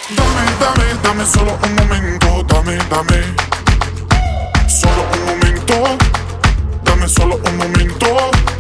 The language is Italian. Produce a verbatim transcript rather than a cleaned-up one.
Dame, dame, dame solo un momento, dame, dame. Solo un momento, dame solo un momento.